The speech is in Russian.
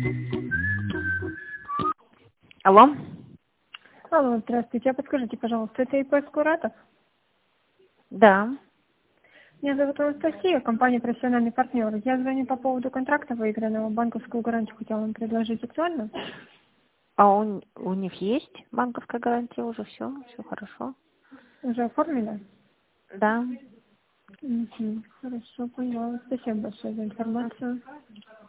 Алло? Алло, здравствуйте. А подскажите, пожалуйста, это ИП Скуратов? Да. Меня зовут Анастасия, компания «Профессиональный партнер». Я звоню по поводу контракта выигранного. Банковскую гарантию хотела вам предложить. Актуально? А у них есть банковская гарантия уже, все хорошо. Уже оформили? Да. Хорошо, поняла. Спасибо большое за информацию.